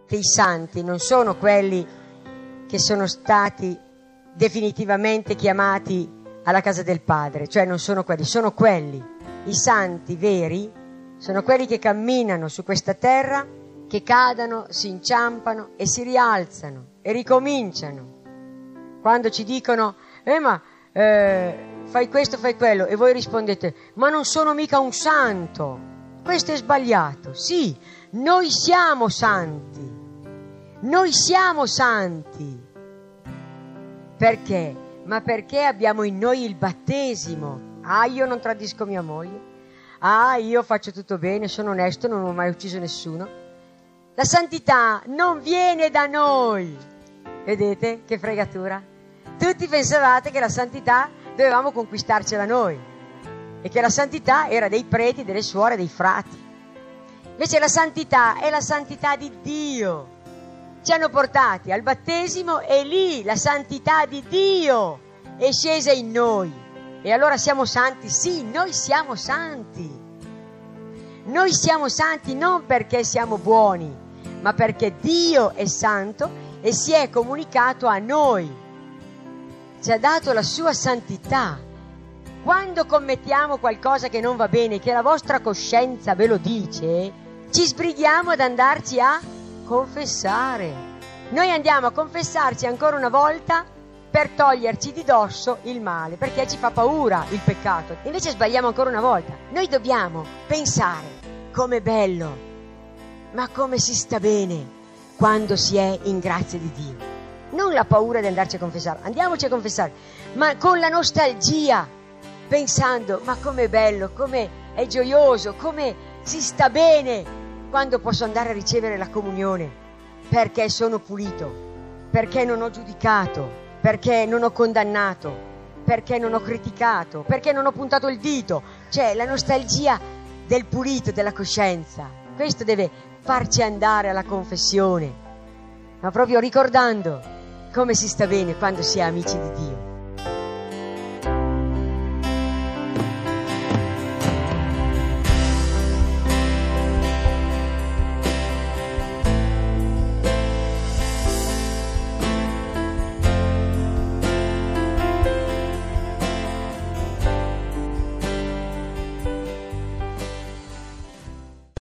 che i santi non sono quelli che sono stati definitivamente chiamati alla casa del Padre, cioè non sono quelli, sono quelli. I santi veri sono quelli che camminano su questa terra, che cadono, si inciampano e si rialzano e ricominciano. Quando ci dicono fai questo, fai quello, e voi rispondete ma non sono mica un santo, questo è sbagliato. Sì, noi siamo santi, noi siamo santi. Perché? Ma perché abbiamo in noi il battesimo. Io non tradisco mia moglie, io faccio tutto bene, sono onesto, non ho mai ucciso nessuno. La santità non viene da noi. Vedete che fregatura? Tutti pensavate che la santità dovevamo conquistarcela noi e che la santità era dei preti, delle suore, dei frati. Invece la santità è la santità di Dio. Ci hanno portati al battesimo e lì la santità di Dio è scesa in noi. E allora siamo santi? Sì, noi siamo santi. Noi siamo santi non perché siamo buoni, ma perché Dio è santo e si è comunicato a noi. Ci ha dato la sua santità. Quando commettiamo qualcosa che non va bene, che la vostra coscienza ve lo dice, ci sbrighiamo ad andarci a confessare. Noi andiamo a confessarci ancora una volta per toglierci di dosso il male, perché ci fa paura il peccato. Invece sbagliamo ancora una volta. Noi dobbiamo pensare com'è bello, ma come si sta bene quando si è in grazia di Dio. Non la paura di andarci a confessare, andiamoci a confessare, ma con la nostalgia, pensando ma com'è bello, come è gioioso, come si sta bene quando posso andare a ricevere la comunione, perché sono pulito, perché non ho giudicato, perché non ho condannato, perché non ho criticato, perché non ho puntato il dito. Cioè la nostalgia del pulito, della coscienza. Questo deve farci andare alla confessione, ma proprio ricordando come si sta bene quando si è amici di Dio.